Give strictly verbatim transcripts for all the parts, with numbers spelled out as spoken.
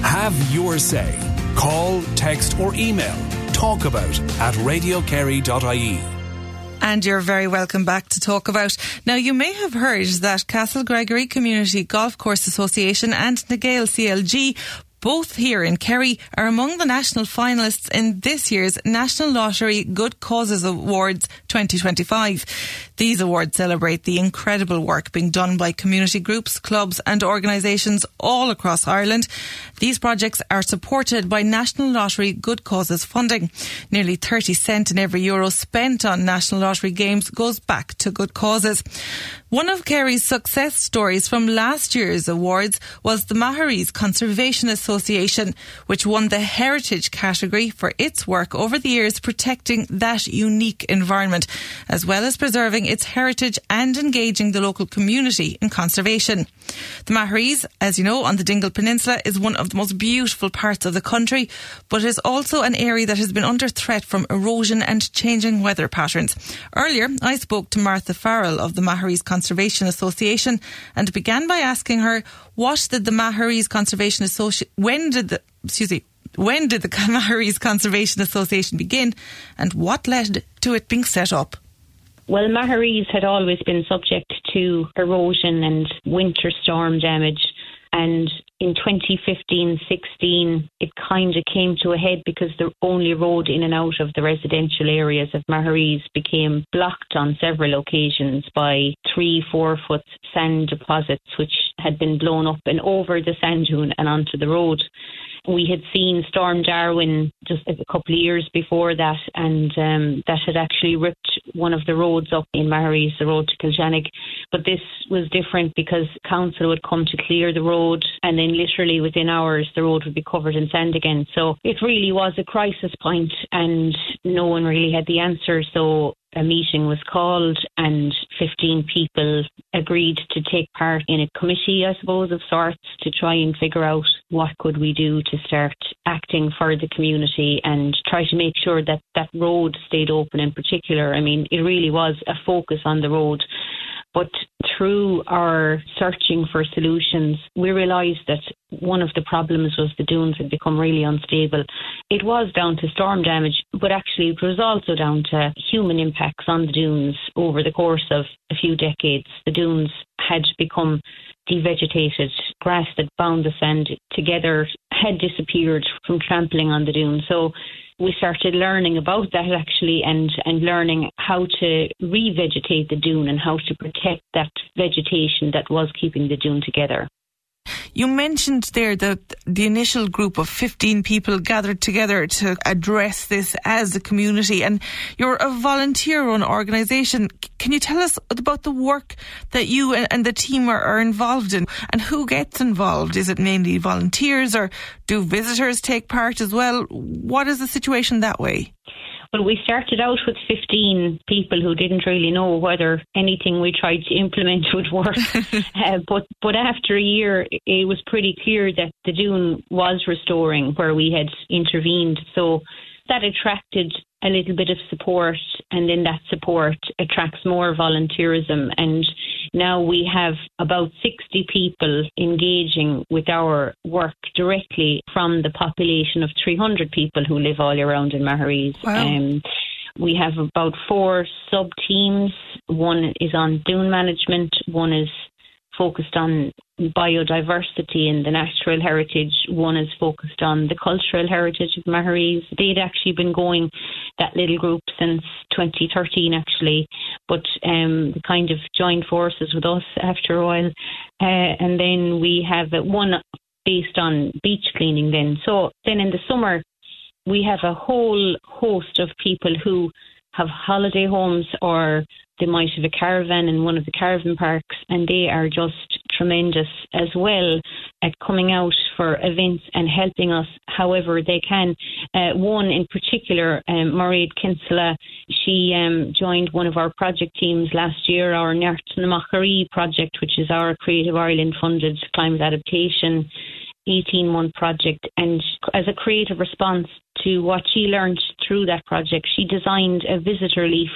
Have your say. Call, text or email talkabout at radio kerry dot I E. And you're very welcome back to Talk About. Now, you may have heard that Castle Gregory Community Golf Course Association and Nagale C L G, both here in Kerry, are among the national finalists in this year's National Lottery Good Causes Awards twenty twenty-five. These awards celebrate the incredible work being done by community groups, clubs and organisations all across Ireland. These projects are supported by National Lottery Good Causes funding. Nearly thirty cent in every euro spent on National Lottery games goes back to good causes. One of Kerry's success stories from last year's awards was the Maharees Conservation Association, which won the Heritage category for its work over the years protecting that unique environment, as well as preserving its heritage and engaging the local community in conservation. The Maharees, as you know, on the Dingle Peninsula is one of the most beautiful parts of the country, but is also an area that has been under threat from erosion and changing weather patterns. Earlier, I spoke to Martha Farrell of the Maharees Conservation Association and began by asking her, what did the Maharees Conservation Association, when did the, excuse me, when did the Maharees Conservation Association begin and what led to it being set up? Well, Maharees had always been subject to erosion and winter storm damage, and in twenty fifteen sixteen it kind of came to a head because the only road in and out of the residential areas of Maharees became blocked on several occasions by three, four foot sand deposits which had been blown up and over the sand dune and onto the road. We had seen Storm Darwin just a couple of years before that, and um, that had actually ripped one of the roads up in Maharees, the road to Kiljanig. But this was different because council would come to clear the road, and then literally within hours the road would be covered in sand again. So it really was a crisis point, and no one really had the answer. So a meeting was called and fifteen people agreed to take part in a committee, I suppose, of sorts, to try and figure out what could we do to start acting for the community and try to make sure that that road stayed open in particular. I mean, it really was a focus on the road. But through our searching for solutions, we realised that one of the problems was the dunes had become really unstable. It was down to storm damage, but actually it was also down to human impacts on the dunes over the course of a few decades. The dunes had become devegetated. Grass that bound the sand together had disappeared from trampling on the dunes. So we started learning about that actually and, and learning how to revegetate the dune and how to protect that vegetation that was keeping the dune together. You mentioned there that the initial group of fifteen people gathered together to address this as a community, and you're a volunteer-run organisation. Can you tell us about the work that you and the team are, are involved in, and who gets involved? Is it mainly volunteers, or do visitors take part as well? What is the situation that way? Well, we started out with fifteen people who didn't really know whether anything we tried to implement would work. uh, but but after a year, it was pretty clear that the dune was restoring where we had intervened. So that attracted a little bit of support, and then that support attracts more volunteerism. And now we have about sixty people engaging with our work directly from the population of three hundred people who live all around in Maharees. Wow. Um, we have about four sub-teams. One is on dune management, one is focused on biodiversity and the natural heritage, one is focused on the cultural heritage of Maharees. They'd actually been going, that little group, since twenty thirteen actually, but um, they kind of joined forces with us after a while. Uh, and then we have one based on beach cleaning then. So then in the summer, we have a whole host of people who have holiday homes, or they might have a caravan in one of the caravan parks, and they are just tremendous as well at coming out for events and helping us however they can. Uh, one in particular, um, Mairead Kinsella, she um, joined one of our project teams last year, our Neart na Machari project, which is our Creative Ireland funded climate adaptation eighteen month project, and as a creative response to what she learned through that project, she designed a visitor leaflet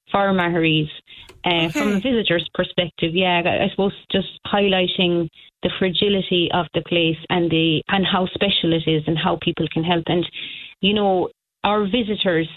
for Maharees. Uh, okay. From a visitor's perspective, yeah, I suppose just highlighting the fragility of the place and the and how special it is and how people can help. And, you know, our visitors,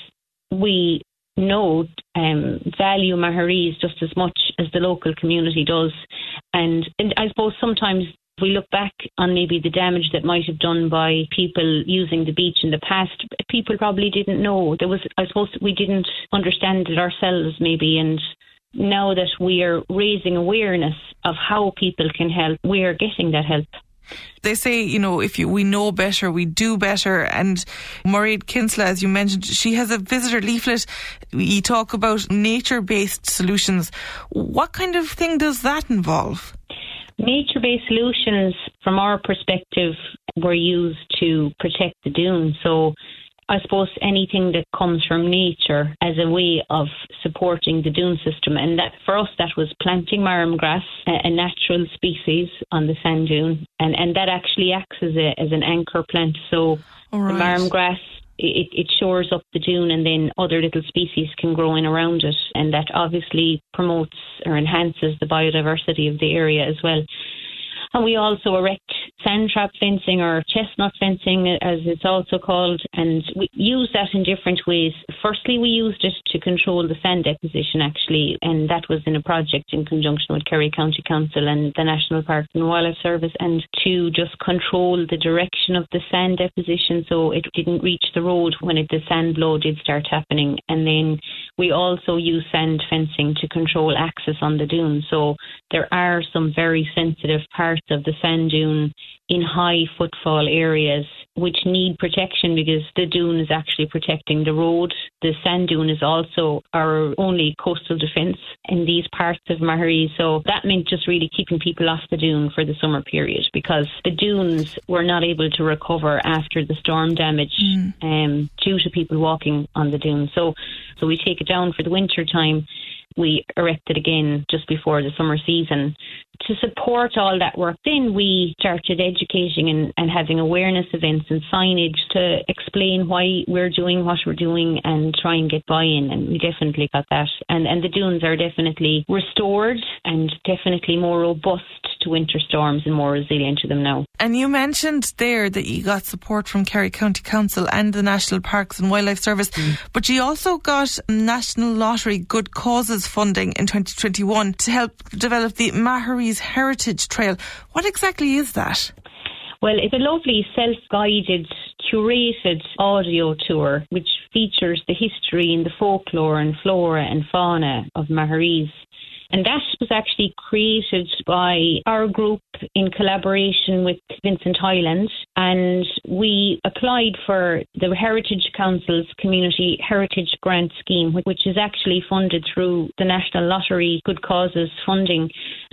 we know, um, value Maharees just as much as the local community does. And, and I suppose sometimes we look back on maybe the damage that might have done by people using the beach in the past. People probably didn't know. There was, I suppose, we didn't understand it ourselves maybe. And now that we are raising awareness of how people can help, we are getting that help. They say, you know, if you, we know better, we do better. And Mairead Kinsella, as you mentioned, she has a visitor leaflet. You talk about nature-based solutions. What kind of thing does that involve? Nature-based solutions, from our perspective, were used to protect the dunes. So I suppose anything that comes from nature as a way of supporting the dune system. And that for us, that was planting marram grass, a natural species on the sand dune. And, and that actually acts as, a, as an anchor plant. So right. the marram grass, it, it shores up the dune, and then other little species can grow in around it. And that obviously promotes or enhances the biodiversity of the area as well. And we also erect sand trap fencing, or chestnut fencing as it's also called, and we use that in different ways. Firstly, we used it to control the sand deposition actually, and that was in a project in conjunction with Kerry County Council and the National Parks and Wildlife Service, and to just control the direction of the sand deposition so it didn't reach the road when it, the sand blow did start happening. And then we also use sand fencing to control access on the dune. So there are some very sensitive parts of the sand dune in high footfall areas which need protection because the dune is actually protecting the road. The sand dune is also our only coastal defence in these parts of Maharees. So that meant just really keeping people off the dune for the summer period, because the dunes were not able to recover after the storm damage mm. um, due to people walking on the dune. So, so we take it down for the winter time. We erect it again just before the summer season. To support all that work, then we started educating and, and having awareness events and signage to explain why we're doing what we're doing and try and get buy-in, and we definitely got that. And, and the dunes are definitely restored and definitely more robust to winter storms and more resilient to them now. And you mentioned there that you got support from Kerry County Council and the National Parks and Wildlife Service, mm. but you also got National Lottery Good Causes funding in twenty twenty-one to help develop the Maharees Heritage Trail. What exactly is that? Well, it's a lovely self-guided, curated audio tour which features the history and the folklore and flora and fauna of Maharees. And that was actually created by our group in collaboration with Vincent Highland. And we applied for the Heritage Council's Community Heritage Grant Scheme, which is actually funded through the National Lottery Good Causes funding.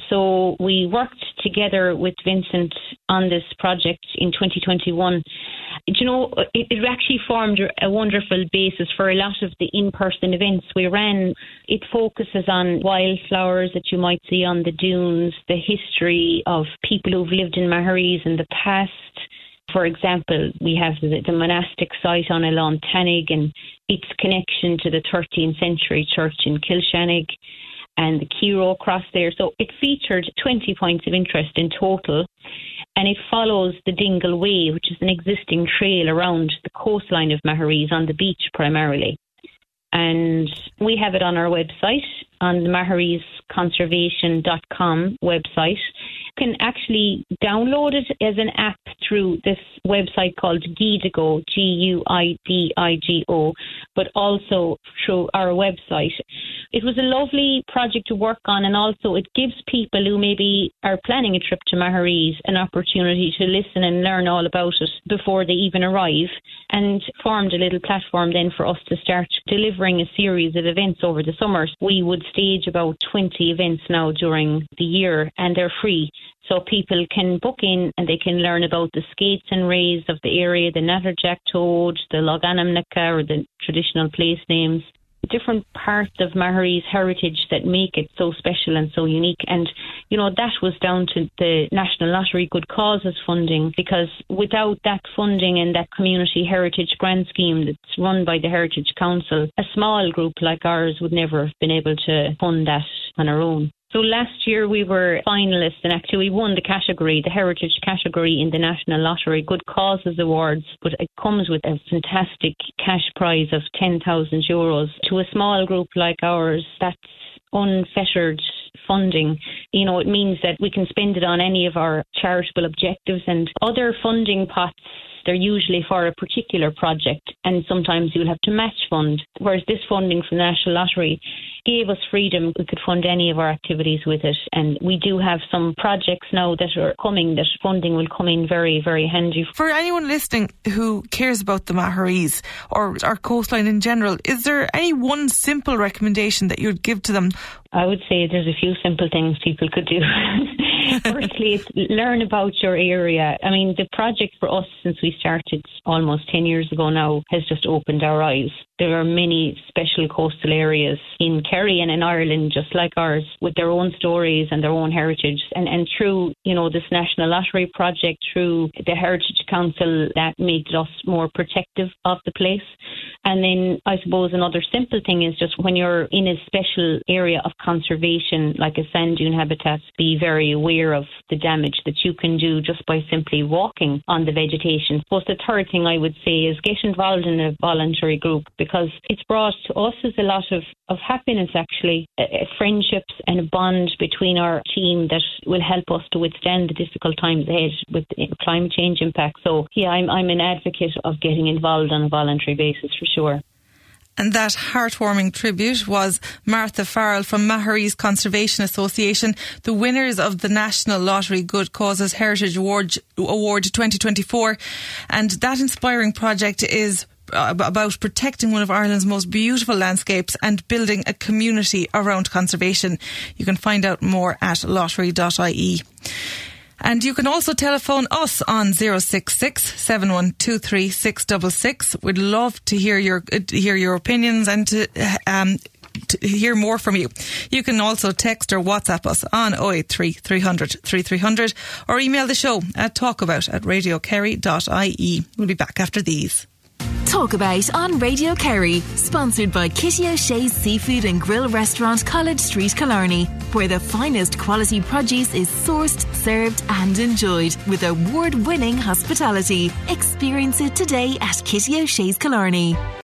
So we worked together with Vincent on this project in twenty twenty-one. You know, it, it actually formed a wonderful basis for a lot of the in-person events we ran. It focuses on wildflowers that you might see on the dunes, the history of people who've lived in Maharees in the past. For example, we have the, the monastic site on Elan Tanig and its connection to the thirteenth century church in Kilshannig and the Kiro Cross there. So it featured twenty points of interest in total. And it follows the Dingle Way, which is an existing trail around the coastline of Maharees on the beach primarily. And we have it on our website, on the maharees conservation dot com website. You can actually download it as an app through this website called Guidigo, G U I D I G O, but also through our website. It was a lovely project to work on, and also it gives people who maybe are planning a trip to Maharees an opportunity to listen and learn all about it before they even arrive, and formed a little platform then for us to start delivering a series of events over the summer. We would stage about twenty events now during the year, and they're free. So people can book in and they can learn about the skates and rays of the area, the Natterjack toad, the Loganamnica, or the traditional place names. different parts of Maharee's heritage that make it so special and so unique. And, you know, that was down to the National Lottery Good Causes funding, because without that funding and that community heritage grant scheme that's run by the Heritage Council, a small group like ours would never have been able to fund that on our own. So last year we were finalists, and actually we won the category, the heritage category in the National Lottery Good Causes Awards, but it comes with a fantastic cash prize of ten thousand euros. To a small group like ours, that's unfettered funding. You know, it means that we can spend it on any of our charitable objectives, and other funding pots, they're usually for a particular project, and sometimes you'll have to match fund. Whereas this funding from the National Lottery gave us freedom. We could fund any of our activities with it. And we do have some projects now that are coming, that funding will come in very, very handy. For anyone listening who cares about the Maharees or our coastline in general, is there any one simple recommendation that you'd give to them? I would say there's a few simple things people could do. Firstly, it's learn about your area. I mean, the project for us, since we started almost ten years ago now, has just opened our eyes. There are many special coastal areas in Kerry and in Ireland, just like ours, with their own stories and their own heritage. And, and through, you know, this National Lottery project, through the Heritage Council, that made us more protective of the place. And then I suppose another simple thing is just when you're in a special area of conservation, like a sand dune habitat, be very aware of the damage that you can do just by simply walking on the vegetation. But the third thing I would say is get involved in a voluntary group, because it's brought to us is a lot of, of happiness, actually, uh, friendships and a bond between our team that will help us to withstand the difficult times ahead with climate change impact. So, yeah, I'm, I'm an advocate of getting involved on a voluntary basis for sure. And that heartwarming tribute was Martha Farrell from Maharee's Conservation Association, the winners of the National Lottery Good Causes Heritage Award, Award twenty twenty-four. And that inspiring project is about protecting one of Ireland's most beautiful landscapes and building a community around conservation. You can find out more at lottery dot I E. And you can also telephone us on zero six six, seven one two three, six six six. We'd love to hear your uh, hear your opinions and to um to hear more from you. You can also text or WhatsApp us on oh eight three, three hundred, thirty-three hundred or email the show at talkabout at radio kerry dot I E. We'll be back after these. Talk About on Radio Kerry, sponsored by Kitty O'Shea's Seafood and Grill Restaurant, College Street, Killarney, where the finest quality produce is sourced, served and enjoyed with award-winning hospitality. Experience it today at Kitty O'Shea's Killarney.